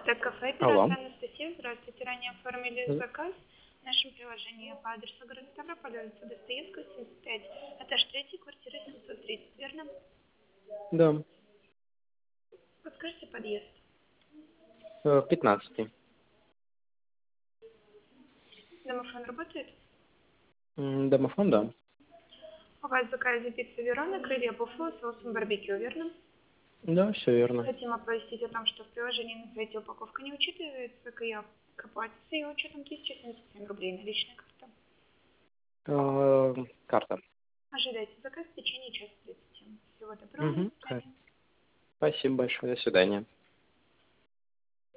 Кафе, Алло. оператор Анастасия. Здравствуйте. Ранее оформили заказ в нашем приложении по адресу город Ставрополь, улица Достоевского, 75, этаж 3, квартира 730, верно? Да. Подскажите подъезд. 15. Домофон работает? Домофон, да. У вас в заказе пицца Верона, крылья буффало, соусом барбекю, верно? Да, все верно. Хотим оповестить о том, что в приложении на сайте упаковка не учитывается, к оплате с ее учетом 1077 рублей, наличная карта. Карта. Ожидайте заказ в течение часа 30. Всего доброго, до свидания. Спасибо большое. До свидания.